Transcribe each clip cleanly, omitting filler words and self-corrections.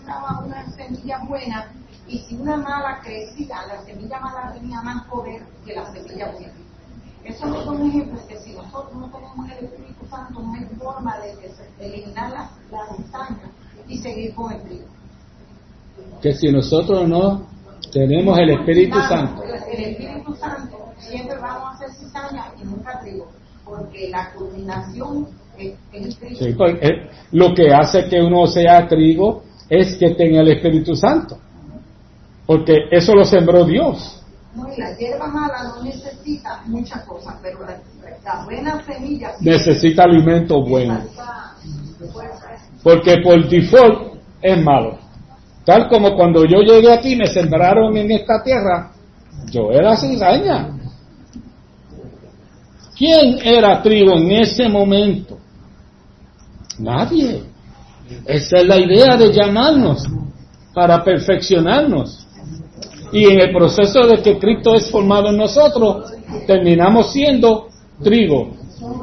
plantaba una semilla buena y si una mala crecía, la semilla mala tenía más poder que la semilla buena. Eso es un ejemplo que si nosotros no tenemos el Espíritu Santo, no hay forma de eliminar las cizañas y seguir con el trigo. Que si nosotros no tenemos el Espíritu Santo. El Espíritu Santo siempre vamos a hacer cizaña y nunca trigo, porque la culminación es el trigo. Sí, pues, lo que hace que uno sea trigo es que tenga el Espíritu Santo, porque eso lo sembró Dios. No, y la hierba mala no necesita muchas cosas, pero la buena semilla necesita alimento bueno, porque por default es malo. Tal como cuando yo llegué aquí me sembraron en esta tierra, yo era cizaña. ¿Quién era trigo en ese momento? Nadie. Esa es la idea de llamarnos para perfeccionarnos. Y en el proceso de que Cristo es formado en nosotros, terminamos siendo trigo.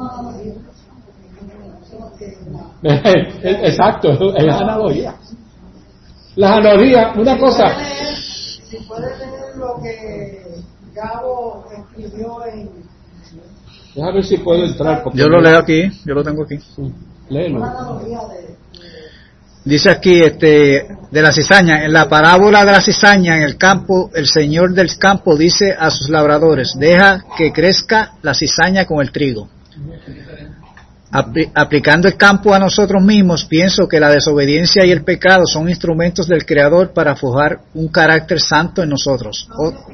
Exacto, es la analogía. La analogía, una cosa. Si puede leer lo que Gabo escribió en... Déjame ver si puedo entrar. Yo lo leo aquí, yo lo tengo aquí. Sí, léelo. Una analogía de... Dice aquí, de la cizaña, en la parábola de la cizaña en el campo, el señor del campo dice a sus labradores, deja que crezca la cizaña con el trigo. Aplicando el campo a nosotros mismos, pienso que la desobediencia y el pecado son instrumentos del Creador para forjar un carácter santo en nosotros.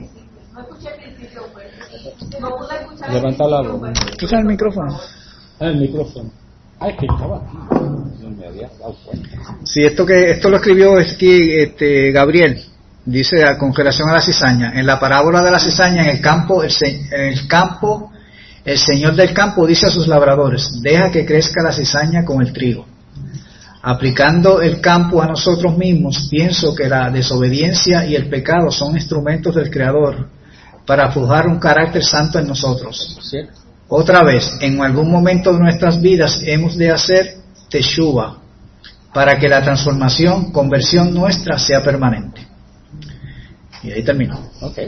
Levanta la voz. ¿Escucha el micrófono? El micrófono. Ay, que estaba aquí. No me había dado cuenta. Sí, esto lo escribió aquí Gabriel. Dice con relación a la cizaña. En la parábola de la cizaña en el campo, el señor del campo dice a sus labradores, deja que crezca la cizaña con el trigo. Aplicando el campo a nosotros mismos, pienso que la desobediencia y el pecado son instrumentos del Creador para forjar un carácter santo en nosotros. ¿Sí? Otra vez, en algún momento de nuestras vidas hemos de hacer teshuva para que la transformación, conversión nuestra sea permanente. Y ahí termino. Okay.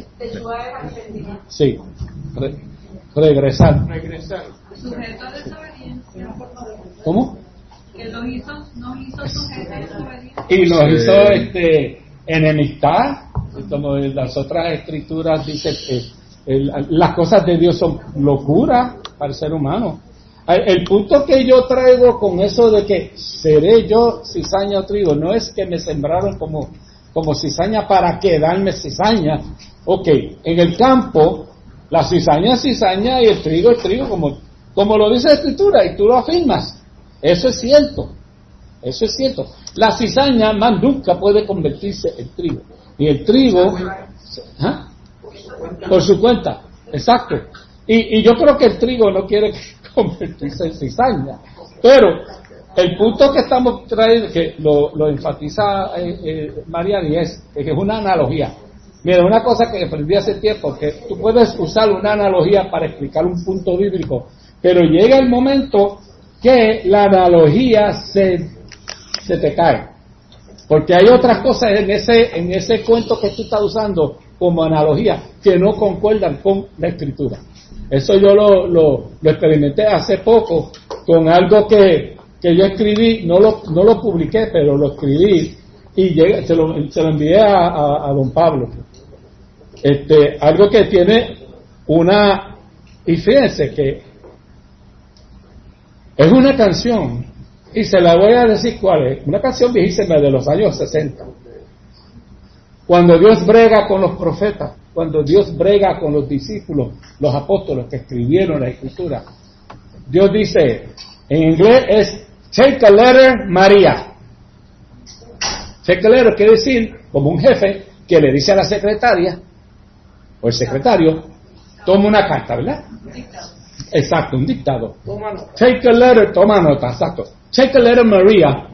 Sí. Regresar. Sujeto a desobediencia. ¿Cómo? Que nos hizo sujeto a desobediencia. Y nos hizo enemistad, como las otras escrituras dicen las cosas de Dios son locura para el ser humano. El punto que yo traigo con eso de que seré yo cizaña o trigo, no es que me sembraron como cizaña para quedarme cizaña. Ok, en el campo la cizaña es cizaña y el trigo es trigo, como lo dice la escritura, y tú lo afirmas. Eso es cierto. Eso es cierto. La cizaña más nunca puede convertirse en trigo. Y el trigo, ¿ah? Por su cuenta. Exacto. Y yo creo que el trigo no quiere convertirse en cizaña. Pero el punto que estamos trayendo, que lo enfatiza Mariani, es que es una analogía. Mira, una cosa que aprendí hace tiempo, que tú puedes usar una analogía para explicar un punto bíblico, pero llega el momento que la analogía se te cae. Porque hay otras cosas en ese cuento que tú estás usando como analogía que no concuerdan con la escritura. Eso yo lo experimenté hace poco con algo que yo escribí, no lo publiqué, pero lo escribí y se lo envié a don Pablo. Algo que tiene y fíjense que es una canción, y se la voy a decir cuál es, una canción viejísima de los años 60. Cuando Dios brega con los profetas, cuando Dios brega con los discípulos, los apóstoles que escribieron la escritura, Dios dice, en inglés es take a letter María. Take a letter quiere decir como un jefe que le dice a la secretaria o el secretario, toma una carta, ¿verdad? Exacto, un dictado. Take a letter, toma nota, exacto. Take a letter Maria,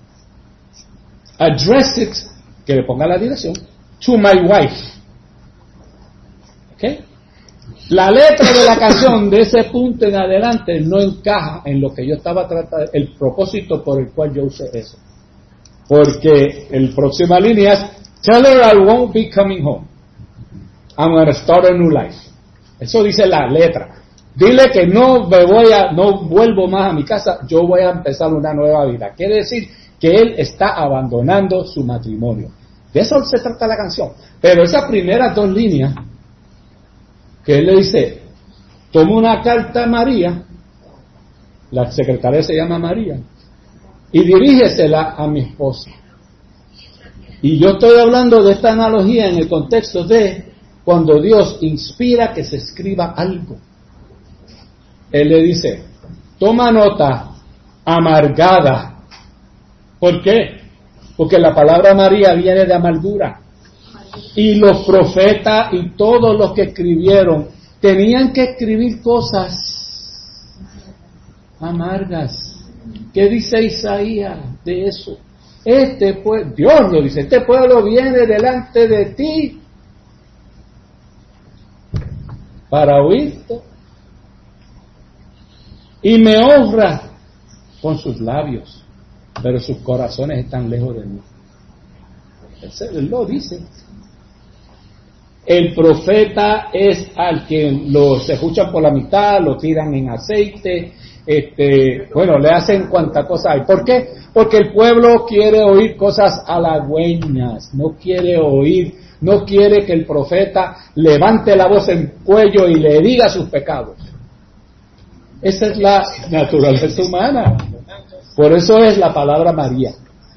address it, que le ponga la dirección, to my wife. ¿Ok? La letra de la canción de ese punto en adelante no encaja en lo que yo estaba tratando, el propósito por el cual yo usé eso. Porque el próxima línea es, tell her I won't be coming home. I'm going to start a new life. Eso dice la letra. Dile que no vuelvo más a mi casa, yo voy a empezar una nueva vida. Quiere decir que él está abandonando su matrimonio. De eso se trata la canción. Pero esas primeras dos líneas, que él le dice, toma una carta a María, la secretaria se llama María, y dirígesela a mi esposa. Y yo estoy hablando de esta analogía en el contexto de cuando Dios inspira que se escriba algo. Él le dice, toma nota, amargada. ¿Por qué? Porque la palabra María viene de amargura. Y los profetas y todos los que escribieron tenían que escribir cosas amargas. ¿Qué dice Isaías de eso? Dios lo dice, este pueblo viene delante de ti para oírte y me honra con sus labios, pero sus corazones están lejos de mí. Él lo dice. El profeta es al que se escuchan por la mitad, lo tiran en aceite, le hacen cuanta cosa hay. ¿Por qué? Porque el pueblo quiere oír cosas halagüeñas, no quiere que el profeta levante la voz en cuello y le diga sus pecados. Esa es la naturaleza humana. Por eso es la palabra María.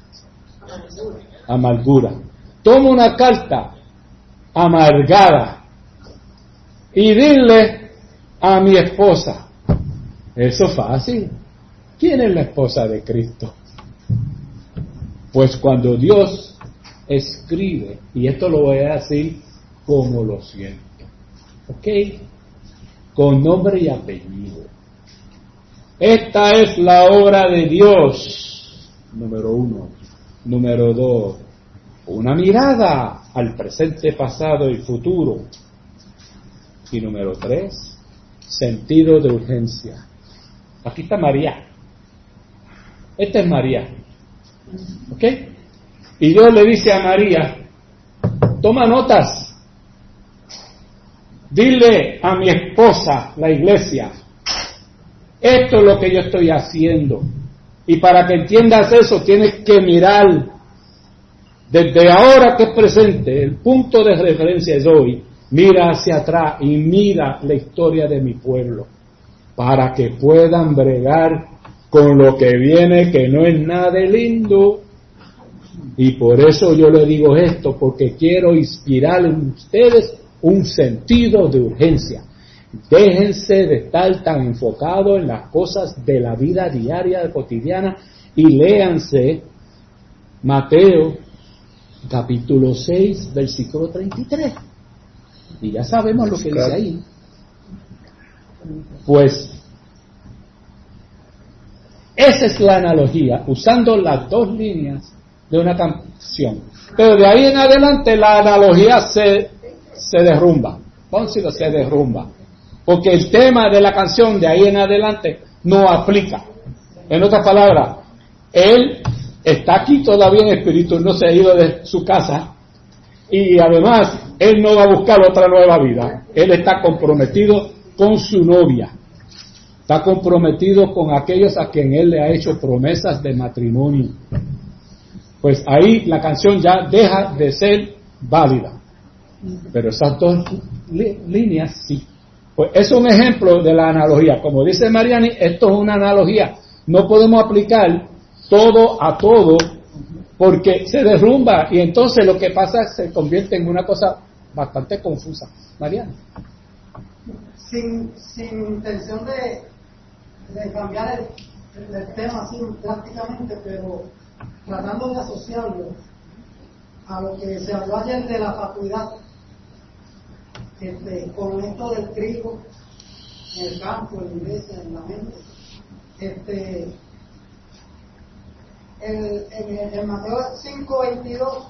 Amargura. Toma una carta amargada y dile a mi esposa. Eso es fácil. ¿Quién es la esposa de Cristo? Pues cuando Dios escribe, y esto lo voy a decir como lo siento, ¿ok? Con nombre y apellido. Esta es la obra de Dios, número 1. Número 2, una mirada al presente, pasado y futuro. Y número 3, sentido de urgencia. Aquí está María. Esta es María. ¿Ok? Y Dios le dice a María, toma notas. Dile a mi esposa, la iglesia, esto es lo que yo estoy haciendo. Y para que entiendas eso, tienes que mirar desde ahora que es presente, el punto de referencia es hoy. Mira hacia atrás y mira la historia de mi pueblo, para que puedan bregar con lo que viene, que no es nada de lindo. Y por eso yo le digo esto, porque quiero inspirar en ustedes un sentido de urgencia. Déjense de estar tan enfocados en las cosas de la vida diaria, cotidiana, y léanse Mateo capítulo 6, versículo 33. Y ya sabemos lo que dice ahí. Pues esa es la analogía, usando las dos líneas de una canción. Pero de ahí en adelante la analogía se derrumba. Pónselo, se derrumba. Porque el tema de la canción de ahí en adelante no aplica. En otras palabras, él está aquí todavía en espíritu, no se ha ido de su casa. Y además, él no va a buscar otra nueva vida. Él está comprometido con su novia. Está comprometido con aquellos a quien él le ha hecho promesas de matrimonio. Pues ahí la canción ya deja de ser válida. Pero esas dos líneas sí. Pues es un ejemplo de la analogía. Como dice Mariani, esto es una analogía. No podemos aplicar todo a todo porque se derrumba y entonces lo que pasa es que se convierte en una cosa bastante confusa. Mariani. Sin intención de cambiar el tema así drásticamente, pero tratando de asociarlo a lo que se habló ayer de la fatuidad, con esto del trigo en el campo, en la iglesia, en la mente. En Mateo 5:22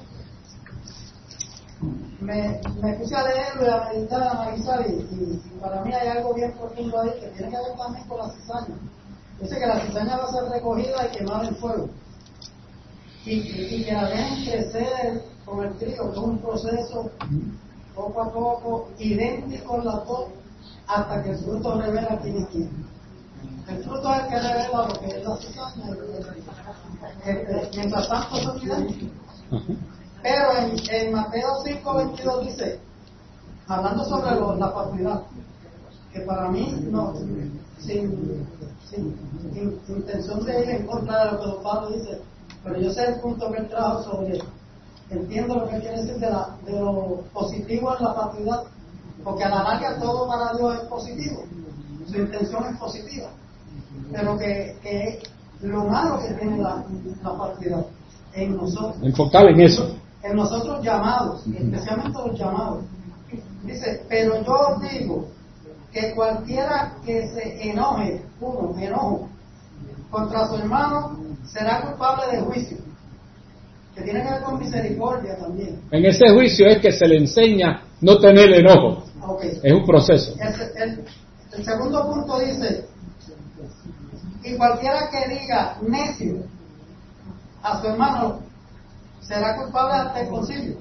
me puse a leerlo y a meditar, a analizar y para mí hay algo bien profundo ahí que tiene que ver también con la cizaña. Dice que la cizaña va a ser recogida y quemada en fuego. y que la dejen crecer con el trigo, que es un proceso poco a poco, idéntico en las dos, hasta que el fruto revela quién es quién. El fruto es el que revela lo que es la cizaña. Mientras tanto son idénticos. Pero en Mateo 5:22 dice, hablando sobre la fatuidad, que para mí, no, sin intención de ir en contra de lo que don Pablo dice, pero yo sé el punto que él trajo sobre, entiendo lo que quiere decir de lo positivo en la fatuidad, porque a la larga todo para Dios es positivo, su intención es positiva, pero que lo malo que tiene la fatuidad en nosotros. Enfocar en eso. En nosotros llamados, especialmente los llamados. Dice, pero yo os digo que cualquiera que se enoje, enojo contra su hermano, será culpable de juicio, que tiene que ver con misericordia también. En ese juicio es que se le enseña no tener enojo. Okay. Es un proceso. El segundo punto dice, y cualquiera que diga necio a su hermano, será culpable ante el concilio.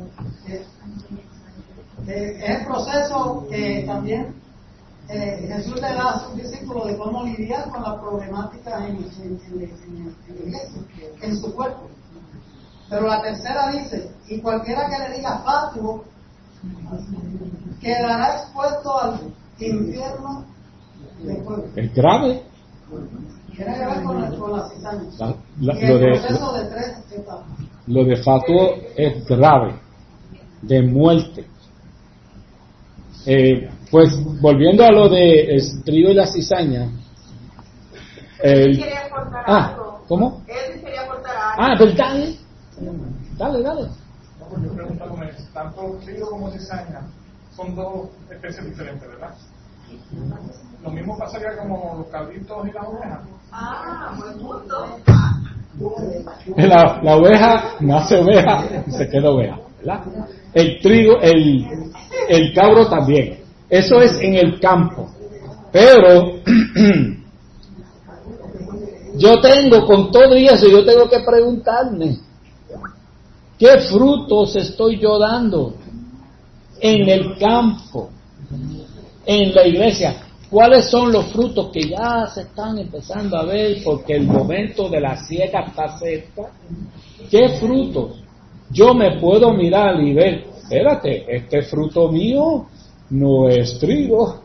Es el proceso que también Jesús le da a sus discípulos de cómo lidiar con la problemática en la iglesia, en su cuerpo. Pero la tercera dice, y cualquiera que le diga fatuo, quedará expuesto al infierno de fuego. Es grave. Tiene que ver con la cizaña. Y el proceso de 3 etapas. Lo de fatuo es grave, de muerte. Pues volviendo a lo de el trigo y la cizaña. Él quería aportar algo. ¿Cómo? Él quería aportar algo. Pues dale. Yo preguntándome, tanto trigo como cizaña son dos especies diferentes, ¿verdad? Lo mismo pasaría como los cabritos y las ovejas. Buen punto. La oveja nace oveja y se queda oveja, ¿verdad? El trigo, el cabro también. Eso es en el campo. Pero yo tengo, con todo y eso, yo tengo que preguntarme, ¿qué frutos estoy yo dando en el campo, en la iglesia? ¿Cuáles son los frutos que ya se están empezando a ver porque el momento de la siega está cerca? ¿Qué frutos? Yo me puedo mirar y ver, espérate, este fruto mío no es trigo.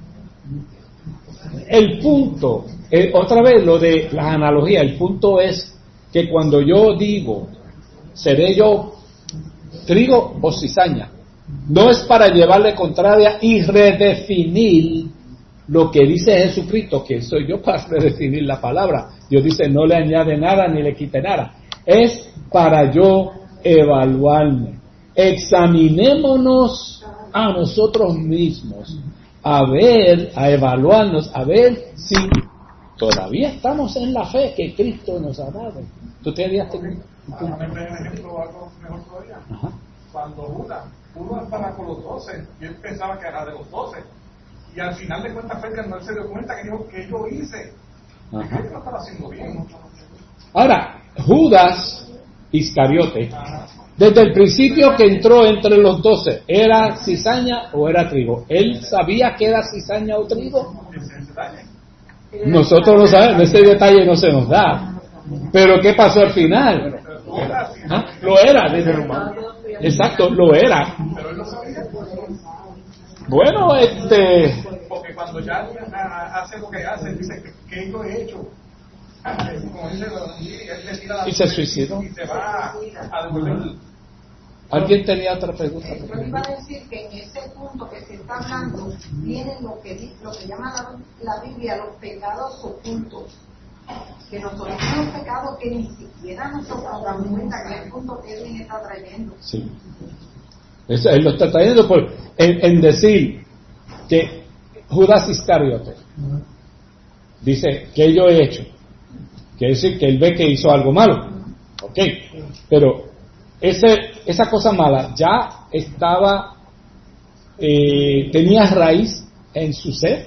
El punto, otra vez lo de la analogía, el punto es que cuando yo digo, ¿seré yo trigo o cizaña? No es para llevarle contraria y redefinir lo que dice Jesucristo, que soy yo para redefinir la palabra. Dios dice, no le añade nada ni le quite nada. Es para yo evaluarme. Examinémonos a nosotros mismos, a evaluarnos, a ver si todavía estamos en la fe que Cristo nos ha dado. ¿Tú te habías tenido? Déjame ver el ejemplo algo mejor todavía. Ajá. Cuando Judas estaba con los 12, y él pensaba que era de los 12, y al final de cuentas fue que no se dio cuenta que dijo, ¿qué yo hice? Ajá. ¿Qué lo estaba haciendo bien? Ahora, Judas Iscariote, desde el principio que entró entre los 12, ¿era cizaña o era trigo? ¿Él sabía que era cizaña o trigo? Ese detalle. Nosotros no sabemos, ese detalle no se nos da. Pero ¿qué pasó al final? ¿Ah? Lo era, dice Romano. Exacto, lo era. Pero él lo sabía. Bueno, Porque cuando ya hace lo que hace, dice, ¿qué yo he hecho? Como dice, él le tira la y se suicidó. y se va a devolver. ¿Alguien tenía otra pregunta? Yo iba a decir que en ese punto que se está hablando viene lo que llama la Biblia los pecados ocultos, que nosotros tenemos pecados que ni siquiera nosotros nos damos cuenta, que es el punto que Edwin está trayendo. Sí. Él lo está trayendo en decir que Judas Iscariote dice que yo he hecho, quiere decir que él ve que hizo algo malo, ok, pero esa cosa mala ya estaba, tenía raíz en su ser,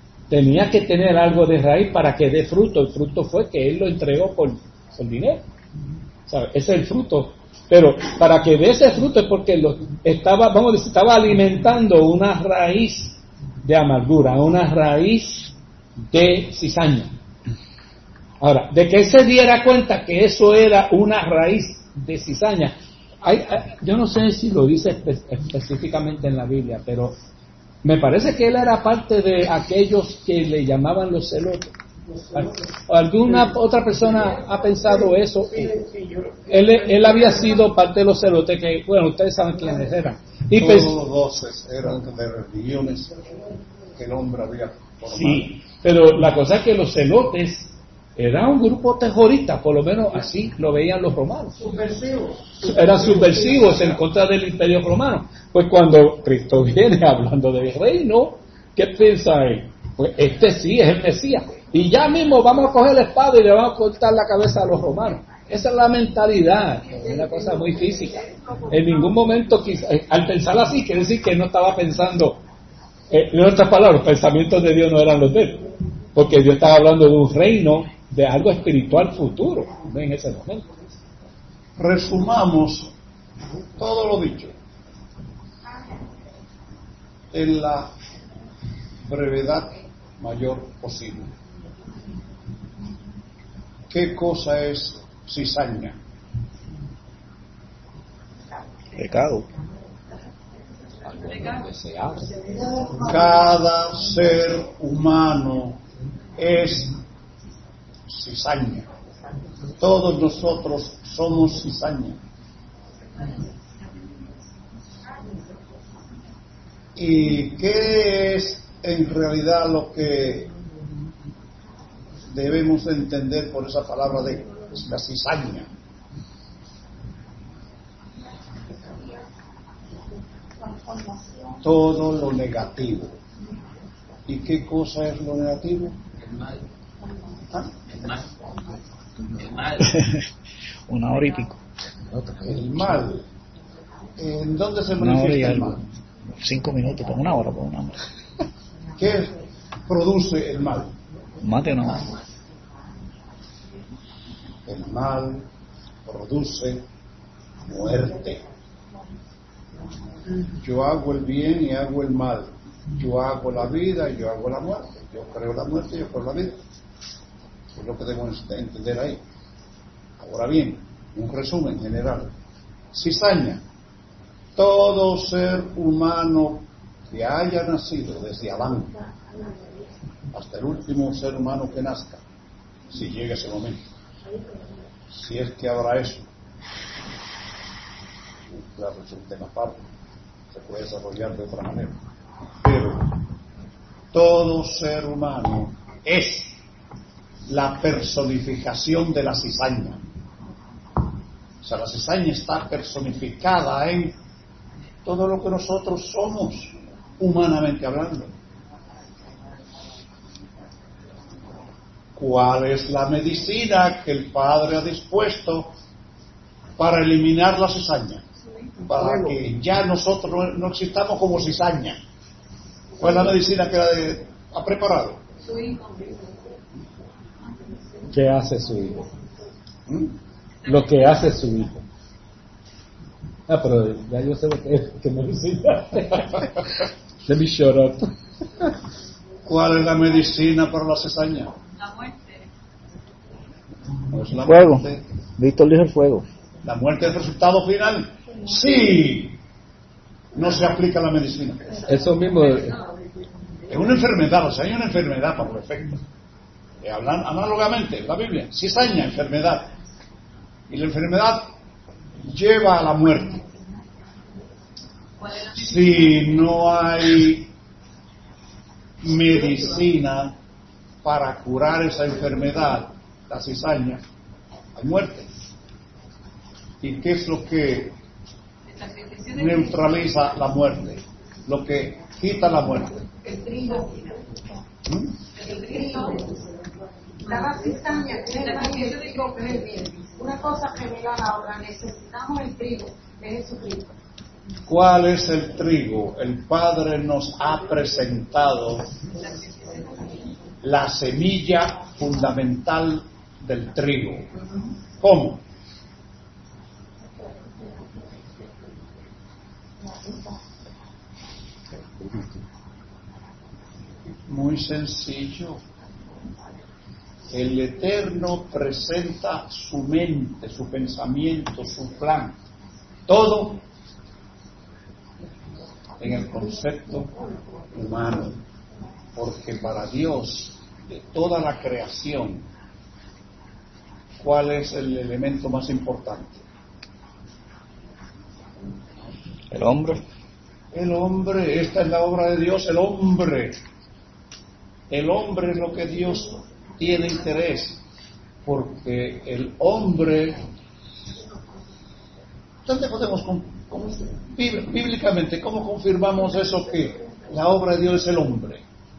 tenía que tener algo de raíz para que dé fruto. El fruto fue que él lo entregó por dinero, ¿Sabe? Ese es el fruto. Pero para que dé ese fruto es porque estaba alimentando una raíz de amargura, una raíz de cizaña. Ahora, de que él se diera cuenta que eso era una raíz de cizaña, yo no sé si lo dice específicamente en la Biblia, pero me parece que él era parte de aquellos que le llamaban los celotes. ¿Alguna otra persona ha pensado eso? Él había sido parte de los celotes, que, bueno, ustedes saben quiénes eran. Y todos los 12 eran de religiones que el hombre había formado. Sí, pero la cosa es que los celotes era un grupo terrorista, por lo menos así lo veían los romanos. Eran subversivos en contra del imperio romano. Pues cuando Cristo viene hablando del reino, ¿qué piensa él? Pues este sí es el Mesías. Y ya mismo vamos a coger la espada y le vamos a cortar la cabeza a los romanos. Esa es la mentalidad, es una cosa muy física. En ningún momento, al pensar así, quiere decir que él no estaba pensando, en otras palabras, los pensamientos de Dios no eran los de él. Porque Dios estaba hablando de un reino, de algo espiritual futuro, ¿no? En ese momento. Resumamos todo lo dicho en la brevedad mayor posible. ¿Qué cosa es cizaña? Pecado. Cada ser humano es cizaña. Todos nosotros somos cizaña. ¿Y qué es en realidad lo que debemos entender por esa palabra de la cizaña? Todo lo negativo. ¿Y qué cosa es lo negativo? El mal. ¿Ah? El mal. Una hora y pico. El mal. ¿En dónde se Una hora y manifiesta el algo. mal? 5 minutos, por una hora, por una hora. ¿Qué produce el mal? Más de una hora. El mal produce muerte. Yo hago el bien y hago el mal. Yo hago la vida y yo hago la muerte. Yo creo la muerte y yo creo la vida. Es lo que debemos entender ahí. Ahora bien, un resumen general. Cizaña. Todo ser humano que haya nacido desde Adán hasta el último ser humano que nazca, si llega ese momento, si es que habrá eso, claro, es un tema aparte, se puede desarrollar de otra manera, pero todo ser humano es la personificación de la cizaña. O sea, la cizaña está personificada en todo lo que nosotros somos, humanamente hablando. ¿Cuál es la medicina que el Padre ha dispuesto para eliminar la cizaña? Para que ya nosotros no existamos como cizaña. ¿Cuál es la medicina que ha preparado? Su hijo. ¿Qué hace su hijo? Lo que hace su hijo. Ah, pero ya yo sé lo que me enseñaste. Let me shut up. ¿Cuál es la medicina para la cizaña? La muerte. No es la Fuego. muerte. Víctor dijo el fuego. ¿La muerte es el resultado final? Sí. No se aplica la medicina. Eso mismo. Es una enfermedad, o sea, hay una enfermedad para los efectos. Hablan análogamente, la Biblia, cizaña, enfermedad. Y la enfermedad lleva a la muerte. Si no hay medicina para curar esa enfermedad, la cizaña, hay muerte. ¿Y qué es lo que neutraliza la muerte? Lo que quita la muerte. El trigo. El trigo. La cizaña, que es el trigo, que es el bien. Una cosa revela la otra. Necesitamos el trigo, que es Jesucristo. ¿Cuál es el trigo? El Padre nos ha presentado la semilla fundamental del trigo. ¿Cómo? muy sencillo. El Eterno presenta su mente, su pensamiento, su plan, todo en el concepto humano, porque para Dios, de toda la creación, ¿cuál es el elemento más importante? El hombre. El hombre, esta es la obra de Dios, el hombre. El hombre es lo que Dios tiene interés, porque el hombre, ¿dónde podemos, bíblicamente, cómo confirmamos eso que la obra de Dios es el hombre?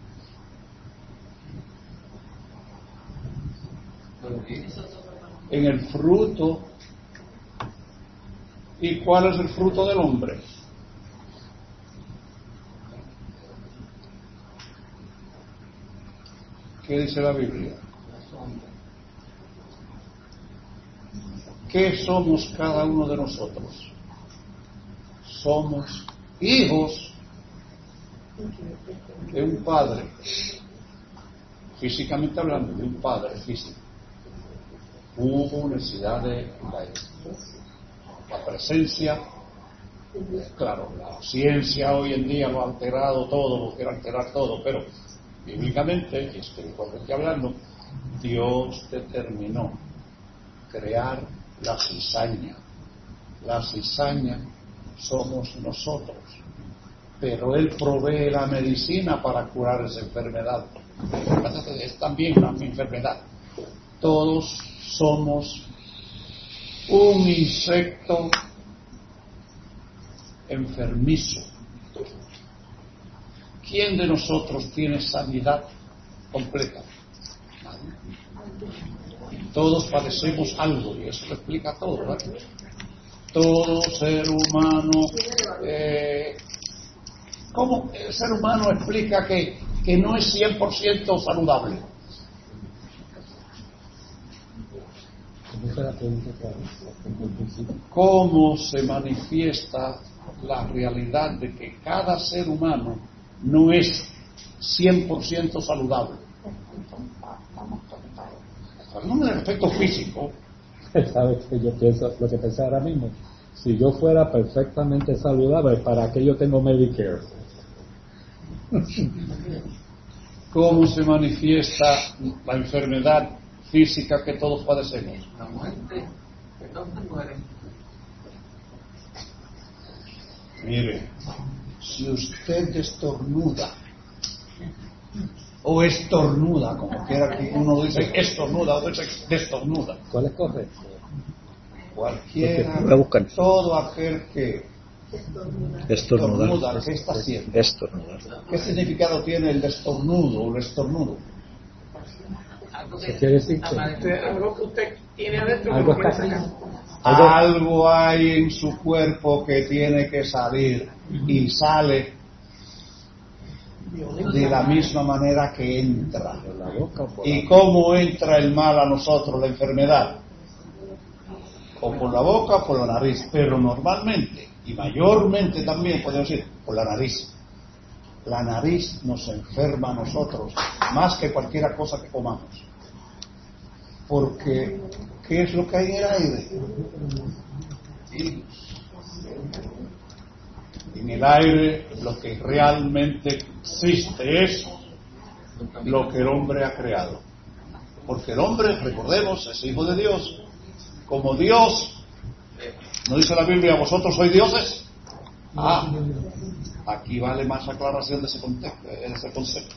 En el fruto. ¿Y cuál es el fruto del hombre? ¿Qué dice la Biblia? ¿Qué somos cada uno de nosotros? Somos hijos de un padre, físicamente hablando, de un padre físico. Hubo necesidad de la presencia. Claro, la ciencia hoy en día lo ha alterado todo, lo quiere alterar todo, pero bíblicamente y espiritualmente hablando, Dios determinó crear la cizaña. La cizaña somos nosotros, pero Él provee la medicina para curar esa enfermedad. Es también una enfermedad. Todos somos un insecto enfermizo. ¿Quién de nosotros tiene sanidad completa? Nadie. Todos padecemos algo y eso lo explica todo, ¿verdad? Todo ser humano, ¿cómo el ser humano explica que no es 100% saludable? ¿Cómo se manifiesta la realidad de que cada ser humano no es 100% saludable? No en el aspecto físico. ¿Sabes que yo pienso lo que pensé ahora mismo? Si yo fuera perfectamente saludable, ¿para qué yo tengo Medicare? ¿Cómo se manifiesta la enfermedad física que todos padecemos? La muerte, que todos mueren. Mire, si usted estornuda o estornuda, como quiera que uno dice estornuda o dice destornuda, ¿Cuál es correcto? cualquiera, Voy a buscar. todo aquel que estornuda, ¿qué está haciendo? Estornudar. ¿Qué significado tiene el destornudo o el estornudo? Algo ¿Qué quiere decir? Algo que usted tiene adentro que Algo no puede está sacar. Algo hay en su cuerpo que tiene que salir y sale de la misma manera que entra. ¿Y cómo entra el mal a nosotros, la enfermedad? O por la boca o por la nariz, pero normalmente y mayormente también podemos decir por la nariz. La nariz nos enferma a nosotros más que cualquier cosa que comamos. Porque, ¿qué es lo que hay en el aire? En el aire lo que realmente existe es lo que el hombre ha creado. Porque el hombre, recordemos, es hijo de Dios. Como Dios, ¿no dice la Biblia, vosotros sois dioses? Aquí vale más aclaración de ese concepto.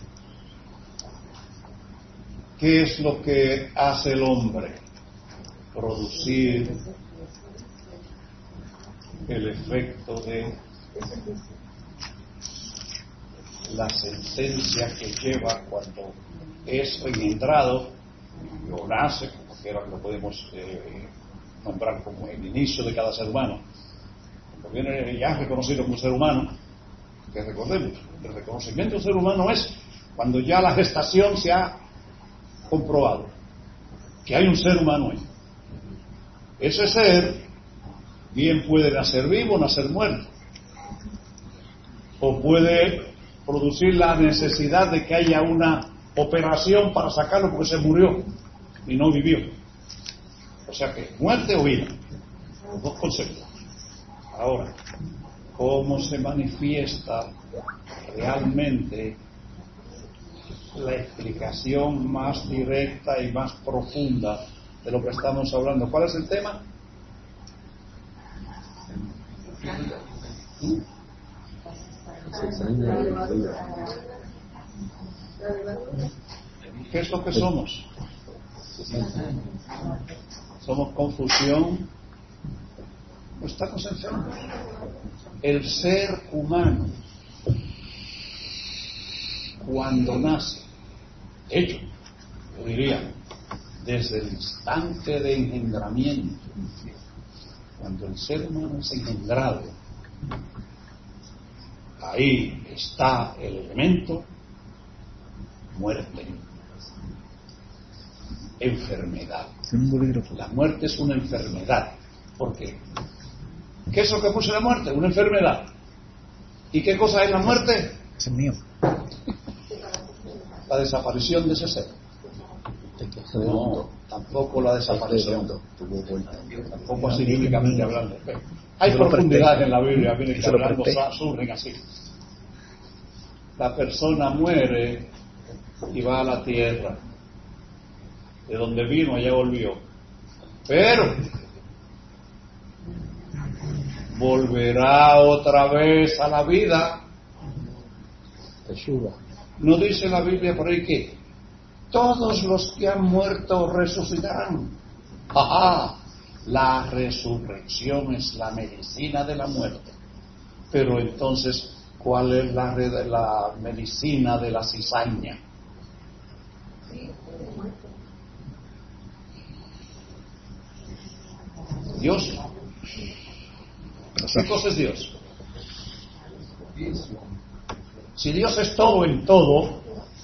¿Qué es lo que hace el hombre? Producir el efecto de la sentencia que lleva cuando es engendrado o nace, como quiera que lo podemos nombrar como el inicio de cada ser humano. Cuando viene ya reconocido como ser humano, que recordemos, el reconocimiento del ser humano es cuando ya la gestación se ha comprobado que hay un ser humano ahí. Ese ser bien puede nacer vivo o nacer muerto, o puede producir la necesidad de que haya una operación para sacarlo porque se murió y no vivió. O sea que muerte o vida, los dos conceptos. Ahora, ¿cómo se manifiesta realmente la explicación más directa y más profunda de lo que estamos hablando? ¿Cuál es el tema? ¿Qué es lo que somos? Somos confusión. No estamos enfermos. El ser humano, cuando nace, de hecho, yo diría, desde el instante de engendramiento, cuando el ser humano es engendrado, ahí está el elemento muerte, enfermedad. La muerte es una enfermedad. ¿Por qué? ¿Qué es lo que puso la muerte? Una enfermedad. ¿Y qué cosa es la muerte? Es mío. La desaparición de ese ser. No, tampoco la desaparición. Tampoco así bíblicamente hablando. Hay profundidad en la Biblia, que hablando surgen así. La persona muere y va a la tierra. De donde vino, allá volvió. Pero volverá otra vez a la vida. ¿No dice la Biblia por ahí que todos los que han muerto resucitarán? ¡Ajá! La resurrección es la medicina de la muerte. Pero entonces, ¿cuál es la medicina de la cizaña? Dios. ¿Qué cosa es Dios? Si Dios es todo en todo,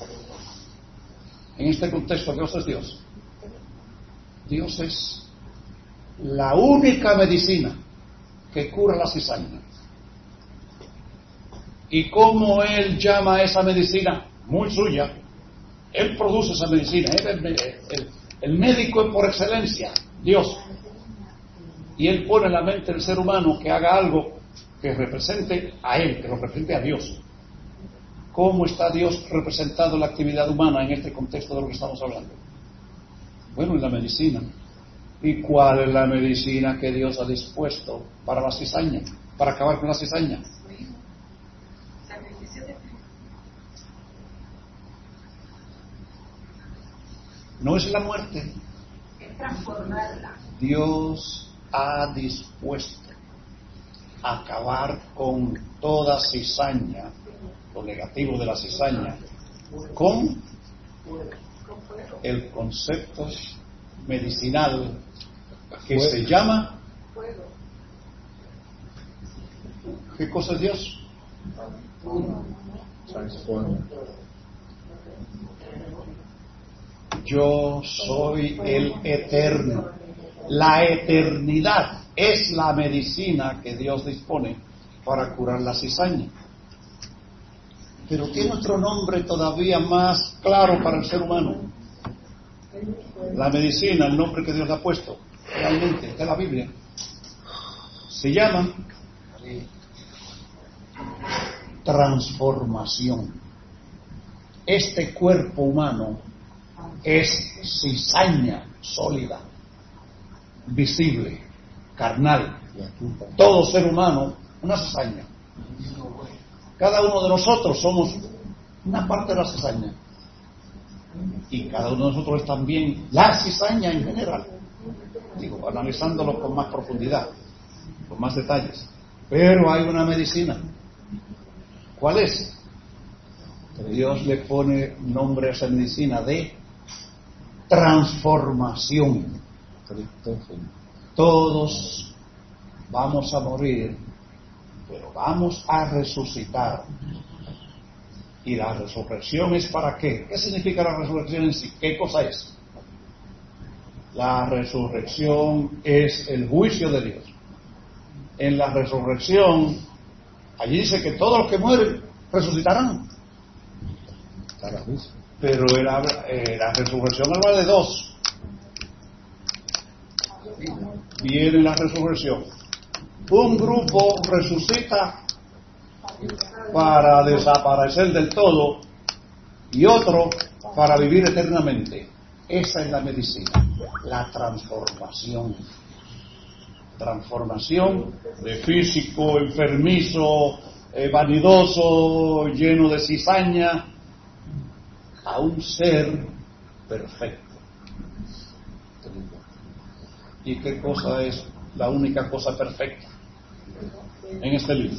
en este contexto, ¿qué cosa es Dios? Dios es la única medicina que cura la cizaña. ¿Y cómo Él llama a esa medicina? Muy suya. Él produce esa medicina. Él es el médico por excelencia, Dios. Y Él pone en la mente del ser humano que haga algo que represente a Él, que lo represente a Dios. ¿Cómo está Dios representado en la actividad humana en este contexto de lo que estamos hablando? Bueno, en la medicina. ¿Y cuál es la medicina que Dios ha dispuesto para la cizaña? Para acabar con la cizaña. No es la muerte. Es transformarla. Dios ha dispuesto a acabar con toda cizaña, lo negativo de la cizaña, con el concepto medicinal que se llama ¿qué cosa es Dios? Yo soy el eterno. La eternidad es la medicina que Dios dispone para curar la cizaña. Pero tiene otro nombre todavía más claro para el ser humano. La medicina, el nombre que Dios le ha puesto, realmente, de la Biblia, se llama transformación. Este cuerpo humano es cizaña sólida, visible, carnal. Todo ser humano, una cizaña. Cada uno de nosotros somos una parte de la cizaña. Y cada uno de nosotros es también la cizaña en general. Digo, analizándolo con más profundidad, con más detalles. Pero hay una medicina. ¿Cuál es? Dios le pone nombre a esa medicina de transformación. Todos vamos a morir, pero vamos a resucitar. ¿Y la resurrección es para qué? ¿Qué significa la resurrección en sí? ¿Qué cosa es? La resurrección es el juicio de Dios. En la resurrección, allí dice que todos los que mueren resucitarán. Pero la resurrección habla de dos. Viene la resurrección. Un grupo resucita para desaparecer del todo y otro para vivir eternamente. Esa es la medicina, la transformación. Transformación de físico enfermizo, vanidoso, lleno de cizaña, a un ser perfecto. ¿Y qué cosa es la única cosa perfecta en este libro?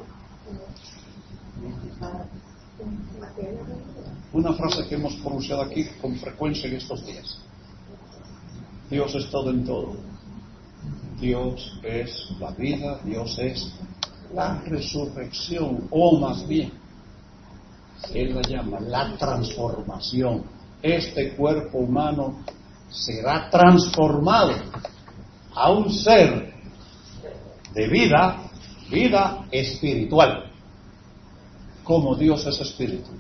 Una frase que hemos pronunciado aquí con frecuencia en estos días: Dios es todo en todo. Dios es la vida, Dios es la resurrección, o más bien, Él la llama la transformación. Este cuerpo humano será transformado a un ser de vida espiritual, como Dios es espíritu.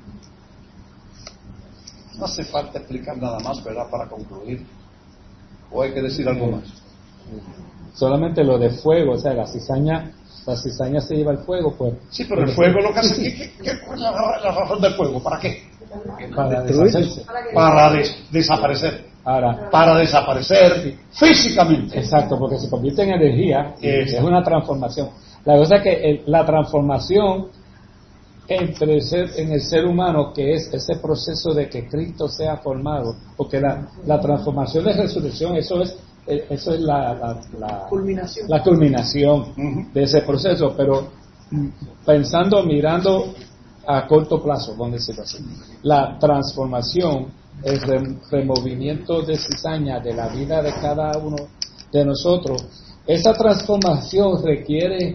No hace falta explicar nada más, ¿verdad?, para concluir. ¿O hay que decir algo más? Solamente lo de fuego, o sea, la cizaña se lleva al fuego, pues. Sí, pero el fuego lo que hace, ¿qué es la razón del fuego? ¿Para qué? Para desaparecer. Para desaparecer. Ahora, para desaparecer físicamente. Exacto, porque se convierte en energía, es una transformación. La cosa es que la transformación en el ser humano, que es ese proceso de que Cristo sea formado, porque la transformación de resurrección, eso es la culminación de ese proceso, pero mirando a corto plazo, vamos a decirlo así, la transformación, el removimiento de cizaña de la vida de cada uno de nosotros, esa transformación requiere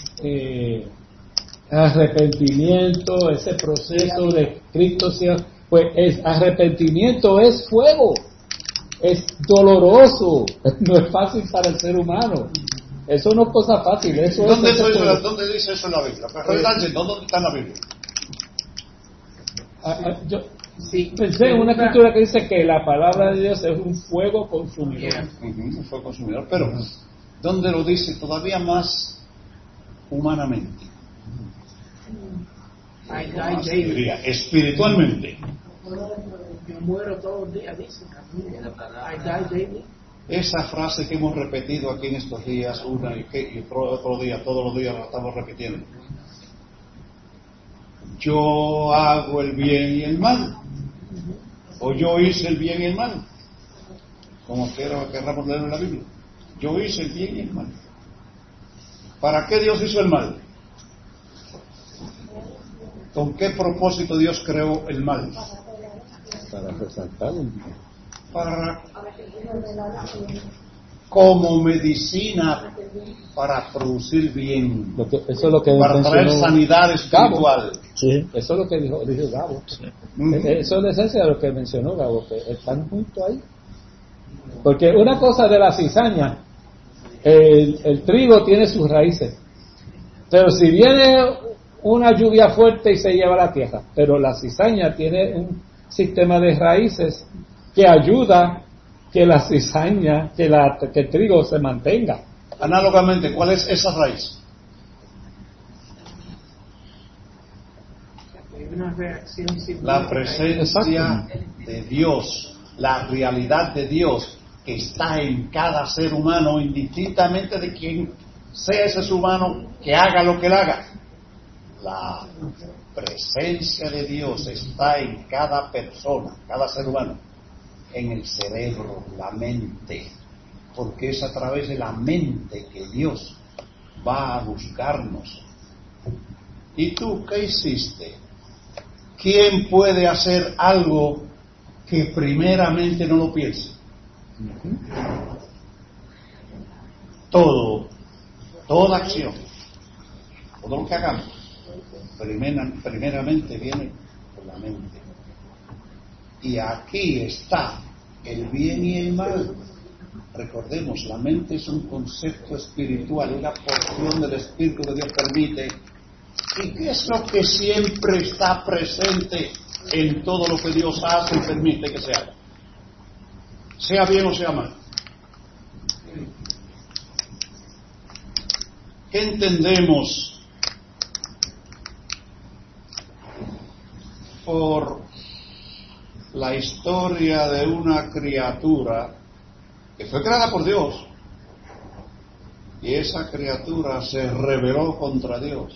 arrepentimiento, ese proceso de Cristo sea, pues arrepentimiento es fuego. Es doloroso, no es fácil para el ser humano. Eso no es cosa fácil. ¿Dónde dice eso en la Biblia? ¿Dónde está en la Biblia? Yo pensé en una escritura que dice que la palabra de Dios es un fuego consumidor. Un fuego consumidor, pero ¿dónde lo dice todavía más humanamente? Diría, espiritualmente. Yo muero todos los días, dice. Esa frase que hemos repetido aquí en estos días, una y otro día, todos los días la estamos repitiendo. Yo hago el bien y el mal, o yo hice el bien y el mal, como querramos leer en la Biblia. Yo hice el bien y el mal. ¿Para qué Dios hizo el mal? ¿Con qué propósito Dios creó el mal? Para resaltar como medicina para producir bien, eso es lo que para traer sanidad espiritual. Sí. Eso es lo que dijo Gabo. Sí. Eso es la esencia de lo que mencionó Gabo, que están juntos ahí. Porque una cosa de la cizaña, el trigo tiene sus raíces, pero si viene una lluvia fuerte y se lleva la tierra, pero la cizaña tiene un sistema de raíces que ayuda que la cizaña, que el trigo se mantenga. Análogamente, ¿cuál es esa raíz? La presencia de Dios, la realidad de Dios que está en cada ser humano, indistintamente de quién sea ese ser humano que haga lo que él haga. La presencia de Dios está en cada persona, cada ser humano, en el cerebro, la mente, porque es a través de la mente que Dios va a buscarnos. ¿Y tú qué hiciste? ¿Quién puede hacer algo que primeramente no lo piense? Toda acción, todo lo que hagamos, primeramente viene por la mente. Y aquí está el bien y el mal. Recordemos, la mente es un concepto espiritual, una porción del Espíritu que Dios permite ¿Y qué es lo que siempre está presente en todo lo que Dios hace y permite que se haga? Sea bien o sea mal. ¿Qué entendemos por la historia de una criatura que fue creada por Dios y esa criatura se rebeló contra Dios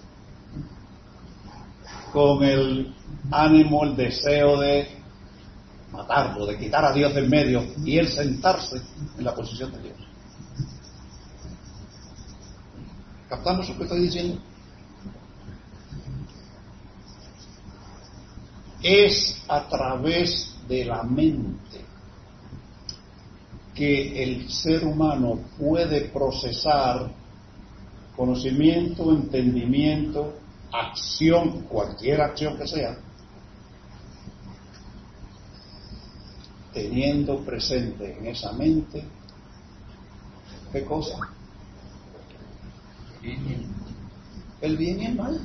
con el ánimo, el deseo de matarlo, de quitar a Dios del medio y él sentarse en la posición de Dios? ¿Captamos lo que estoy diciendo? Es a través de la mente que el ser humano puede procesar conocimiento, entendimiento, acción, cualquier acción que sea, teniendo presente en esa mente, ¿qué cosa? El bien y el mal.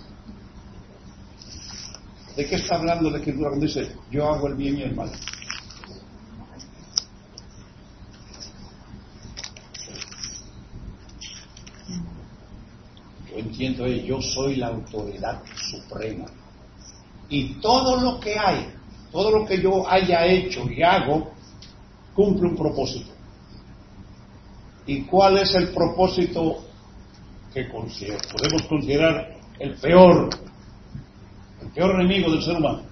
¿De qué está hablando la Escritura cuando dice yo hago el bien y el mal? Yo entiendo, yo soy la autoridad suprema y todo lo que hay, todo lo que yo haya hecho y hago cumple un propósito. ¿Y cuál es el propósito que podemos considerar el peor enemigo del ser humano?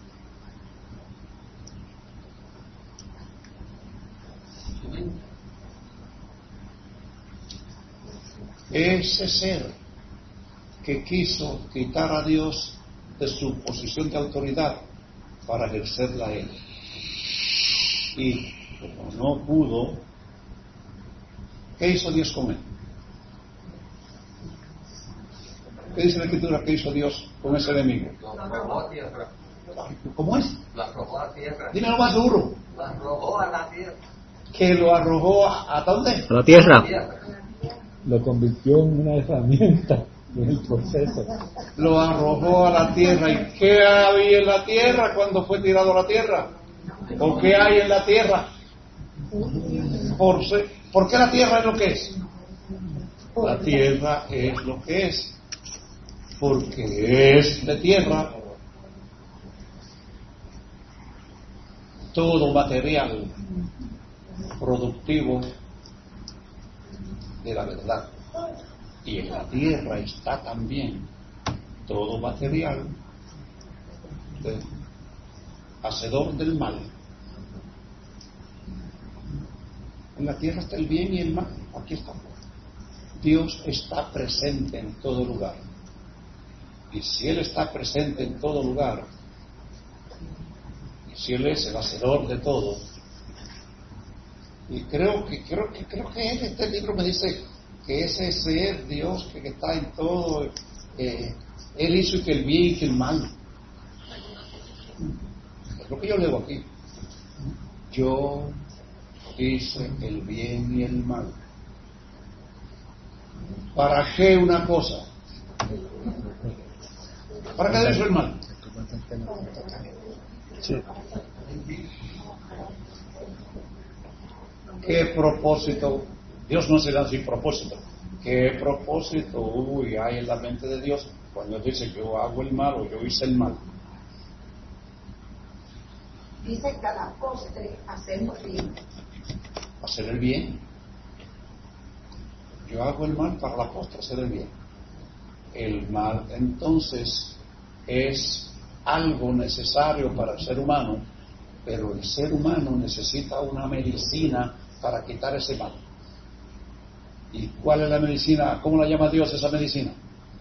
Ese ser que quiso quitar a Dios de su posición de autoridad para ejercerla él. Y como no pudo, ¿qué hizo Dios con él? ¿Qué dice la Escritura que hizo Dios con ese enemigo? Lo arrojó a tierra. ¿Cómo es? Lo arrojó a tierra. Dímelo más duro. Lo arrojó a la tierra. Que lo arrojó ¿a dónde? A la tierra. Lo convirtió en una herramienta en el proceso. Lo arrojó a la tierra. ¿Y qué había en la tierra cuando fue tirado a la tierra? ¿O qué hay en la tierra? ¿Por qué la tierra es lo que es? La tierra es lo que es porque es de tierra. Todo material productivo de la verdad, y en la tierra está también todo material hacedor del mal. En la tierra está el bien y el mal. Aquí está. Dios está presente en todo lugar, y si Él está presente en todo lugar, y si Él es el hacedor de todo, y creo que este libro me dice que ese ser Dios que está en todo, Él hizo que el bien y que el mal. Es lo que yo leo aquí. Yo hice el bien y el mal. ¿Para qué una cosa? ¿Para qué hizo el mal? Sí. ¿Qué propósito? Dios no se da sin propósito. ¿Qué propósito hay en la mente de Dios cuando dice yo hago el mal o yo hice el mal? Dice que a la postre hacemos bien. Hacer el bien. Yo hago el mal para la postre hacer el bien. El mal entonces es algo necesario para el ser humano, pero el ser humano necesita una medicina para quitar ese mal. ¿Y cuál es la medicina? ¿Cómo la llama Dios esa medicina?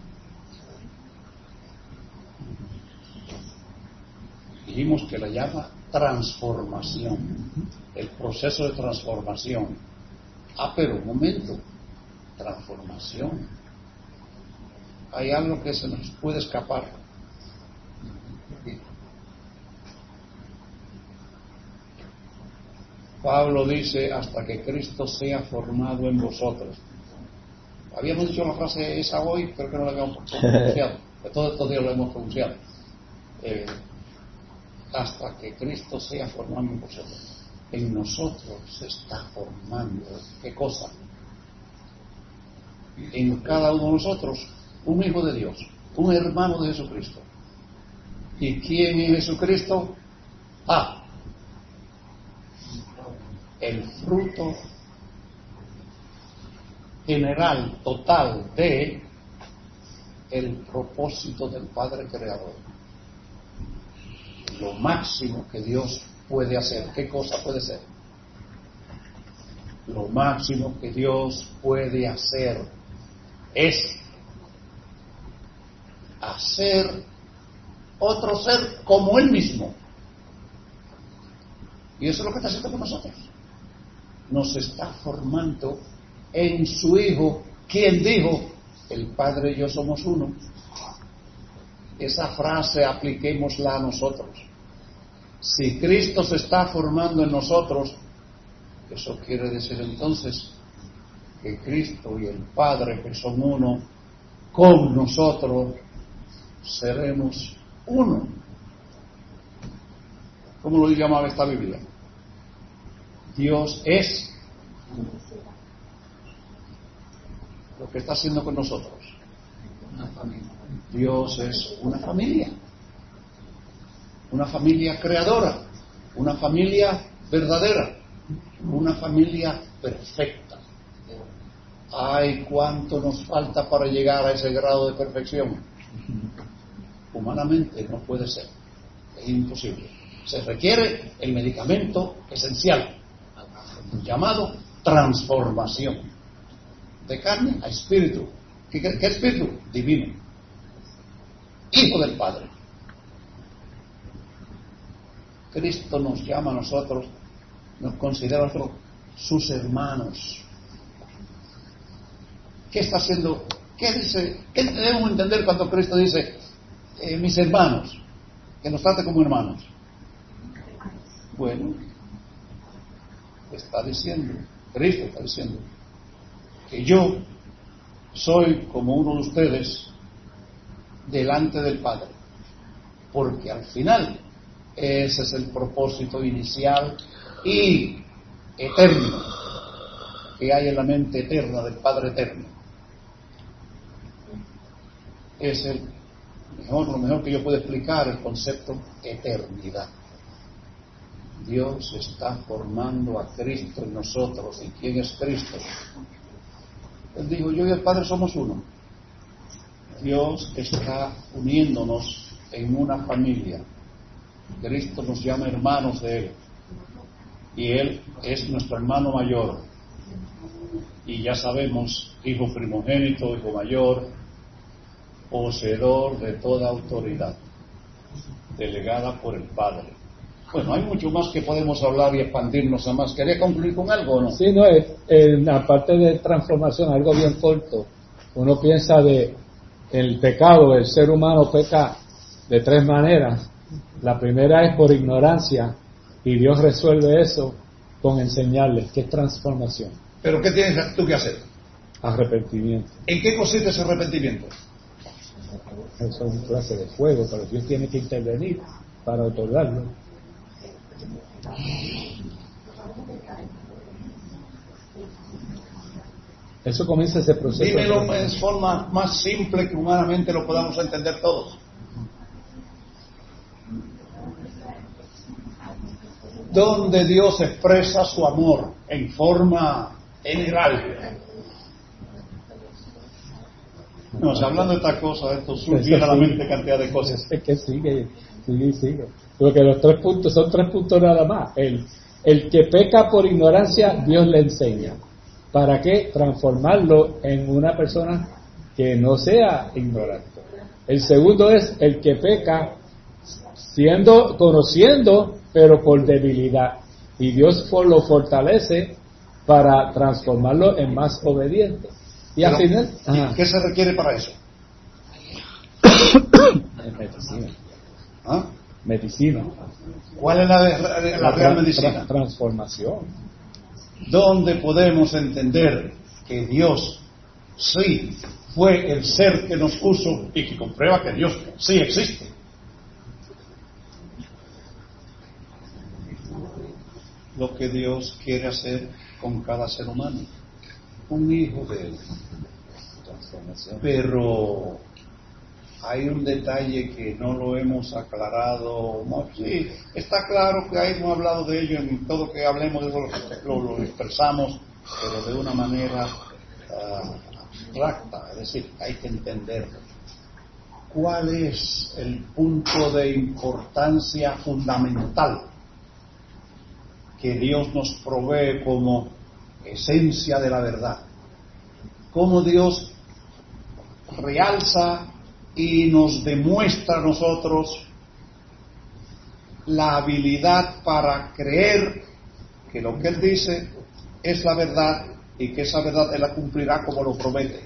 Dijimos que la llama transformación, el proceso de transformación. Pero un momento, transformación. Hay algo que se nos puede escapar. Pablo dice, hasta que Cristo sea formado en vosotros. Habíamos dicho la frase esa hoy, creo que no la habíamos pronunciado. que todos estos días lo hemos pronunciado, hasta que Cristo sea formado en vosotros. En nosotros se está formando, ¿qué cosa? En cada uno de nosotros, un hijo de Dios, un hermano de Jesucristo. ¿Y quién es Jesucristo? El fruto general, total de el propósito del Padre Creador. Lo máximo que Dios puede hacer. ¿Qué cosa puede ser? Lo máximo que Dios puede hacer es hacer otro ser como Él mismo. Y eso es lo que está haciendo con nosotros. Nos está formando en su Hijo, quien dijo, el Padre y yo somos uno. Esa frase apliquémosla a nosotros. Si Cristo se está formando en nosotros, eso quiere decir entonces que Cristo y el Padre, que son uno, con nosotros seremos uno. ¿Cómo lo llamaba esta Biblia? Dios es lo que está haciendo con nosotros. Una familia. Dios es una familia creadora, una familia verdadera, una familia perfecta. Ay, cuánto nos falta para llegar a ese grado de perfección. Humanamente no puede ser, es imposible. Se requiere el medicamento esencial, llamado transformación, de carne a espíritu. ¿Qué espíritu? Divino, Hijo del Padre. Cristo nos llama a nosotros, nos considera a nosotros sus hermanos. ¿Qué está haciendo? ¿Qué dice? ¿Qué debemos entender cuando Cristo dice, mis hermanos, que nos trate como hermanos? Bueno, está diciendo, Cristo está diciendo, que yo soy como uno de ustedes delante del Padre, porque al final ese es el propósito inicial y eterno que hay en la mente eterna del Padre eterno. Es lo mejor que yo puedo explicar el concepto eternidad. Dios está formando a Cristo en nosotros. ¿Y quién es Cristo? Él dijo, yo y el Padre somos uno. Dios está uniéndonos en una familia. Cristo nos llama hermanos de Él. Y Él es nuestro hermano mayor. Y ya sabemos, hijo primogénito, hijo mayor, poseedor de toda autoridad, delegada por el Padre. Bueno, hay mucho más que podemos hablar y expandirnos a más. ¿Quería concluir con algo o no? Sí, no, en la parte de transformación, algo bien corto. Uno piensa de el pecado, el ser humano peca de tres maneras. La primera es por ignorancia, y Dios resuelve eso con enseñarles que es transformación. ¿Pero qué tienes tú que hacer? Arrepentimiento. ¿En qué consiste ese arrepentimiento? Eso es una clase de fuego, pero Dios tiene que intervenir para otorgarlo. Eso comienza ese proceso. Dímelo en forma más simple que humanamente lo podamos entender todos. Donde Dios expresa su amor en forma general. No, hablando de estas cosas, esto surge a la mente cantidad de cosas. Es que sigue. Porque los 3 puntos son 3 puntos nada más. El que peca por ignorancia, Dios le enseña. ¿Para qué? Transformarlo en una persona que no sea ignorante. El segundo es el que peca conociendo, pero por debilidad. Y Dios lo fortalece para transformarlo en más obediente. Y al final, ¿qué se requiere para eso? Medicina. ¿Ah? Medicina. ¿Cuál es la real medicina? Transformación. ¿Dónde podemos entender que Dios sí fue el ser que nos puso y que comprueba que Dios sí existe. Lo que Dios quiere hacer con cada ser humano, un hijo de Él. Pero hay un detalle que no lo hemos aclarado. No, sí, está claro que hemos hablado de ello en todo que hablemos de eso, lo expresamos, pero de una manera abstracta, es decir, hay que entenderlo. ¿Cuál es el punto de importancia fundamental que Dios nos provee como esencia de la verdad? ¿Cómo Dios realza y nos demuestra a nosotros la habilidad para creer que lo que Él dice es la verdad y que esa verdad Él la cumplirá como lo promete?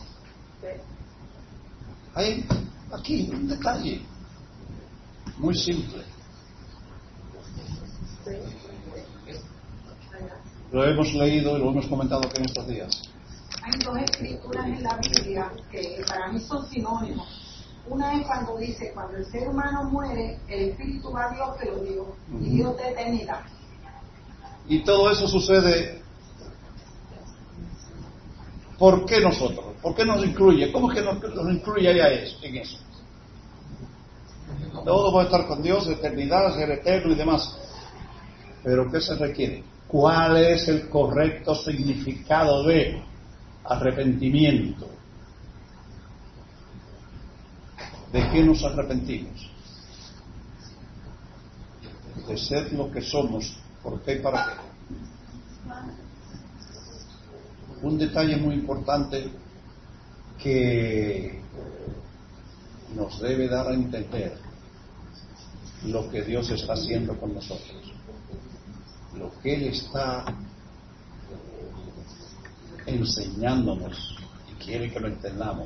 Hay aquí un detalle muy simple. Lo hemos leído y lo hemos comentado aquí en estos días. Hay dos escrituras en la Biblia que para mí son sinónimos. Una es cuando dice, cuando el ser humano muere, el espíritu va a Dios que lo dio, y Dios de eternidad. Y todo eso sucede. ¿Por qué nosotros? ¿Por qué nos incluye? ¿Cómo es que nos incluye en eso? Todos vamos a estar con Dios, eternidad, ser eterno y demás. Pero ¿qué se requiere? ¿Cuál es el correcto significado de arrepentimiento? ¿De qué nos arrepentimos? De ser lo que somos. ¿Por qué y para qué? Un detalle muy importante que nos debe dar a entender lo que Dios está haciendo con nosotros, lo que Él está enseñándonos y quiere que lo entendamos,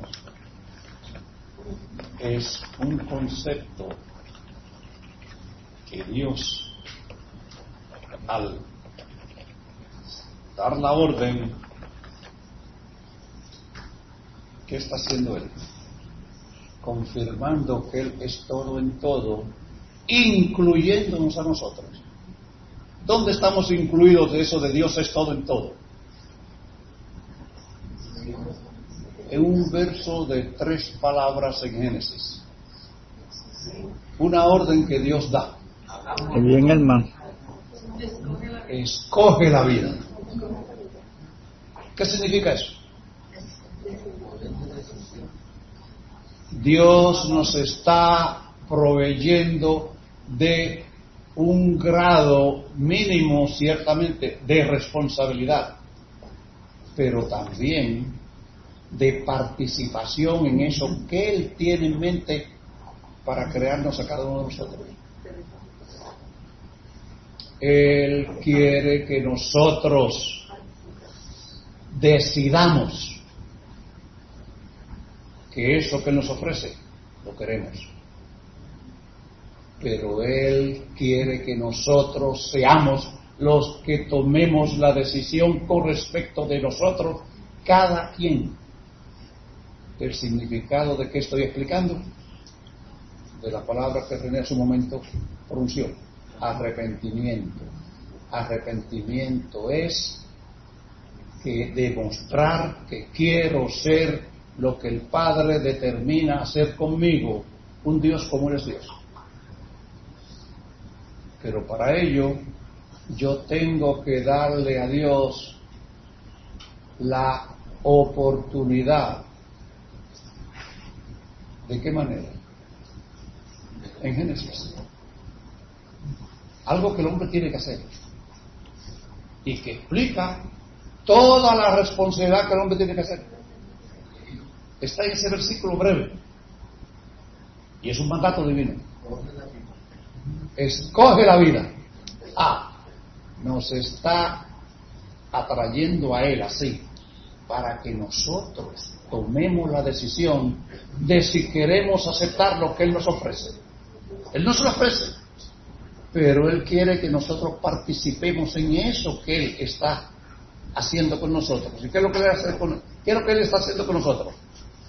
es un concepto que Dios, al dar la orden, ¿qué está haciendo Él? Confirmando que Él es todo en todo, incluyéndonos a nosotros. ¿Dónde estamos incluidos de eso de Dios es todo en todo? En un verso de 3 palabras en Génesis. Una orden que Dios da. El bien y el mal. Escoge la vida. ¿Qué significa eso? Dios nos está proveyendo de un grado mínimo, ciertamente, de responsabilidad, pero también de participación en eso que Él tiene en mente para crearnos a cada uno de nosotros. Él quiere que nosotros decidamos que eso que Él nos ofrece lo queremos, pero Él quiere que nosotros seamos los que tomemos la decisión con respecto de nosotros, cada quien. El significado de qué estoy explicando, de la palabra que René en su momento pronunció: arrepentimiento. Arrepentimiento es que demostrar que quiero ser lo que el Padre determina hacer conmigo, un Dios como Él es Dios. Pero para ello yo tengo que darle a Dios la oportunidad. ¿De qué manera? En Génesis. Algo que el hombre tiene que hacer y que explica toda la responsabilidad que el hombre tiene que hacer. Está en ese versículo breve y es un mandato divino. Escoge la vida. Nos está atrayendo a Él así para que nosotros tomemos la decisión de si queremos aceptar lo que Él nos ofrece. Él nos lo ofrece, pero Él quiere que nosotros participemos en eso que Él está haciendo con nosotros. ¿Y qué es lo que Él está haciendo con nosotros?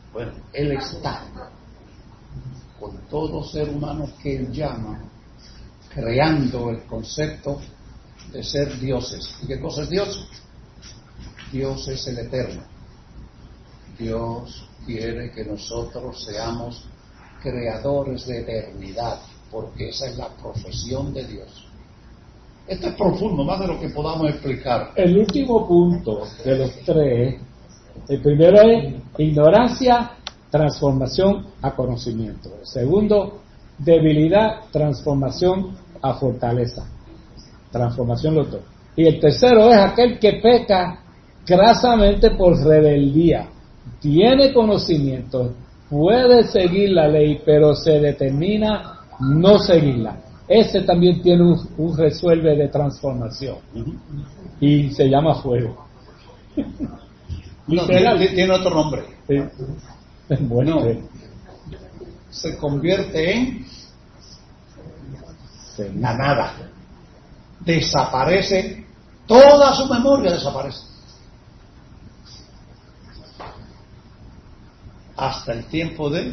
Bueno, Él está con todo ser humano que Él llama, creando el concepto de ser dioses. ¿Y qué cosa es Dios? Dios es el eterno. Dios quiere que nosotros seamos creadores de eternidad, porque esa es la profesión de Dios. Esto es profundo, más de lo que podamos explicar. El último punto de los tres, el primero es ignorancia, transformación a conocimiento. El segundo, debilidad, transformación a fortaleza. Transformación los dos. Y el tercero es aquel que peca grasamente por rebeldía. Tiene conocimiento, puede seguir la ley, pero se determina no seguirla. Ese también tiene un resuelve de transformación. Y se llama fuego. No, tiene otro nombre. Sí. Bueno, se convierte en la nada. Desaparece, toda su memoria desaparece. Hasta el tiempo de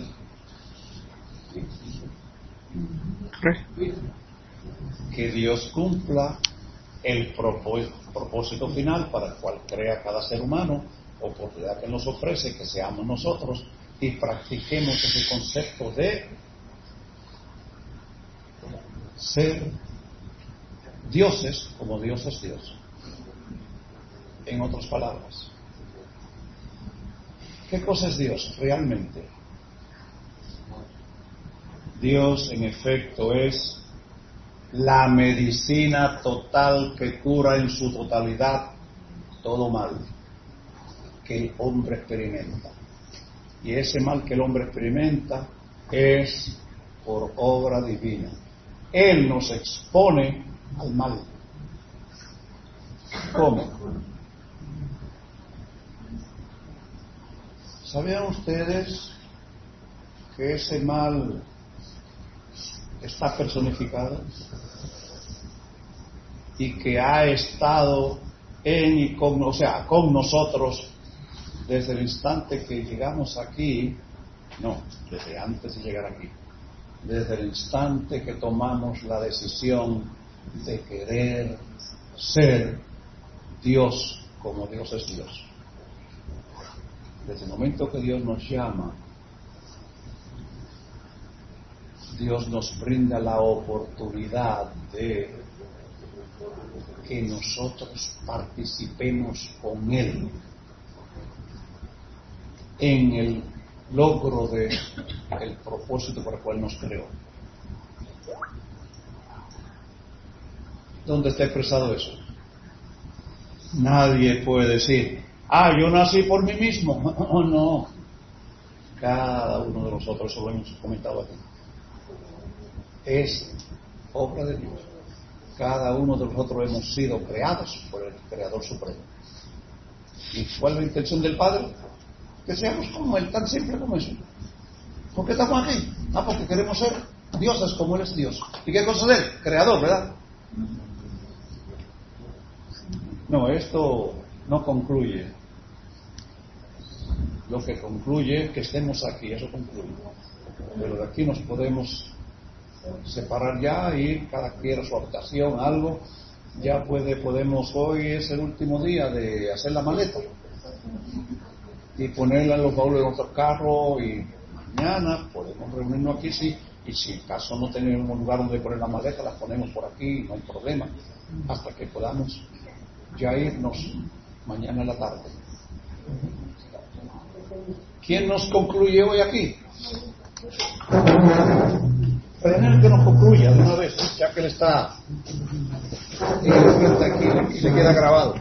que Dios cumpla el propósito final para el cual crea cada ser humano, oportunidad que nos ofrece, que seamos nosotros y practiquemos ese concepto de ser dioses como Dios es Dios. En otras palabras, ¿qué cosa es Dios realmente? Dios, en efecto, es la medicina total que cura en su totalidad todo mal que el hombre experimenta. Y ese mal que el hombre experimenta es por obra divina. Él nos expone al mal. ¿Cómo? ¿Sabían ustedes que ese mal está personificado y que ha estado en y con nosotros desde el instante que llegamos aquí? No, desde antes de llegar aquí, desde el instante que tomamos la decisión de querer ser Dios como Dios es Dios. Desde el momento que Dios nos llama, Dios nos brinda la oportunidad de que nosotros participemos con Él en el logro de el propósito por el cual nos creó. ¿Dónde está expresado eso? Nadie puede decir, yo nací por mí mismo. No. Cada uno de nosotros, eso lo hemos comentado aquí, es obra de Dios. Cada uno de nosotros hemos sido creados por el Creador Supremo. ¿Y cuál es la intención del Padre? Que seamos como Él, tan simple como eso. ¿Por qué estamos aquí? Porque queremos ser dioses como Él es Dios. ¿Y qué cosa es Él? Creador, ¿verdad? No, esto no concluye. Lo que concluye, que estemos aquí, eso concluye. Pero de aquí nos podemos separar ya, ir cada quien a su habitación, algo. Ya podemos, hoy es el último día de hacer la maleta y ponerla en los baúles de nuestro carro, y mañana podemos reunirnos aquí, sí, y si en caso no tenemos lugar donde poner la maleta, las ponemos por aquí, no hay problema, hasta que podamos ya irnos mañana en la tarde. ¿Quién nos concluye hoy aquí? René, que nos concluya de una vez, ya que él está aquí y le queda grabado.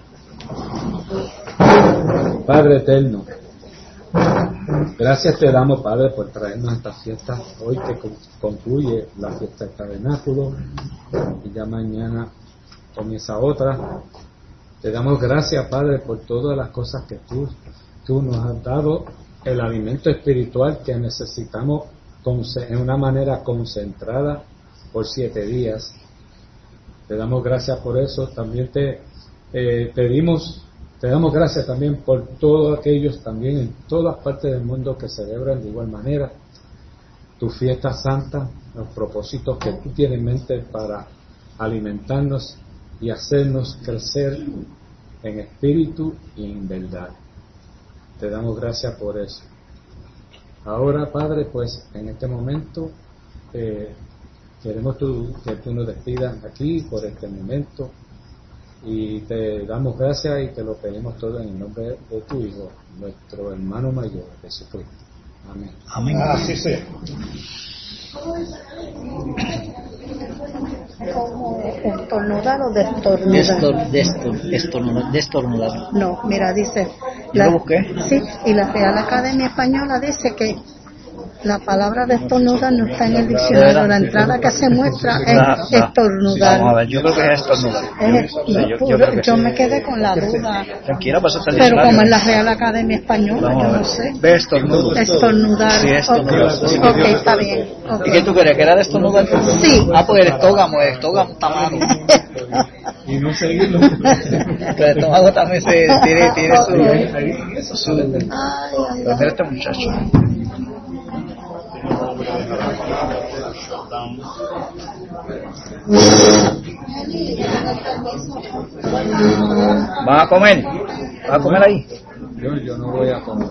Padre eterno, gracias te damos, Padre, por traernos esta fiesta hoy que concluye la fiesta del tabernáculo y ya mañana comienza otra. Te damos gracias, Padre, por todas las cosas que tú nos has dado, el alimento espiritual que necesitamos en una manera concentrada por 7 días. Te damos gracias por eso. También te Te damos gracias también por todos aquellos también en todas partes del mundo que celebran de igual manera tu fiesta santa, los propósitos que tú tienes en mente para alimentarnos y hacernos crecer en espíritu y en verdad. Te damos gracias por eso. Ahora, Padre, pues en este momento queremos que tú nos despidas aquí por este momento y te damos gracias y te lo pedimos todo en el nombre de tu Hijo, nuestro hermano mayor, Jesucristo. Amén. Amén. Así sea. ¿Como estornudar o destornudar? Destornudar. No, mira, dice... ¿Yo lo busqué? Sí, y la Real Academia Española dice que la palabra destornudar no está en el diccionario. La entrada que se muestra es estornudar. Vamos a ver, yo creo que es estornudar. Yo me quedé con la duda. Tranquila, pasa el Pero como es la Real Academia Española, yo no sé. Ve estornudo. Estornudar. Sí, estornudar. Ok, está bien. ¿Y qué tú querías? ¿Que era de estornudar? Sí. Ah, pues el estómago está malo. Y no seguirlo. El estómago también tiene su... Pero mira este muchacho. ¿Vas a comer? ¿Vas a comer ahí? Yo no voy a comer.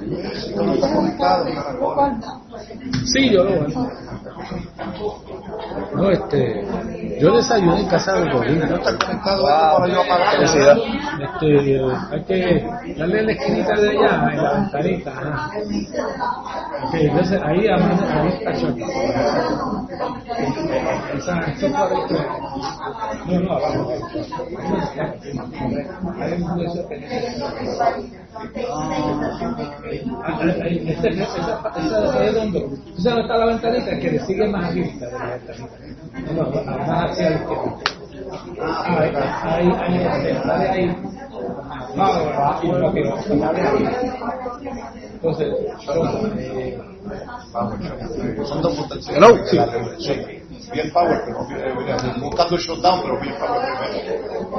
Sí, yo lo voy a comer. No, yo desayuné en casa de Godín. ¿No está conectado para yo apagar? Hay que darle en la esquinita de allá, en la ventanita. Entonces ahí está Choco. Esa cuadrita. No, abajo. Hay un hueso que ese redondo. ¿Tú sabes dónde está la ventanita? Que le sigue más abierta de la ventanita. No, más hacia la izquierda. Ahí. Entonces, son dos potenciales. Hello. Sí. Bien power, pero buscando el shutdown, pero bien power primero.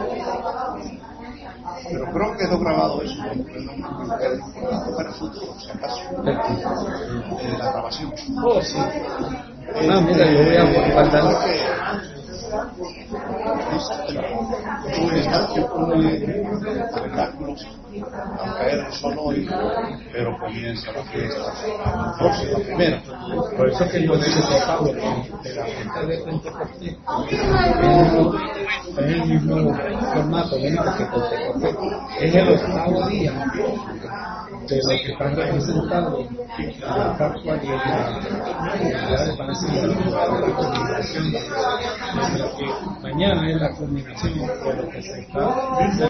Pero creo que quedó grabado eso, para el futuro, si acaso. La grabación. Oh, sí. Mira, yo voy a guardar. Espectáculos, a caer el sol hoy, pero comienza la fiesta la primera. Por eso que yo digo que Pablo, de la fiesta de Pentecostés, es el mismo formato, que Pentecostés es el octavo día de lo que están representando la Pascua y la de Palestina, mañana es la culminación de lo que se está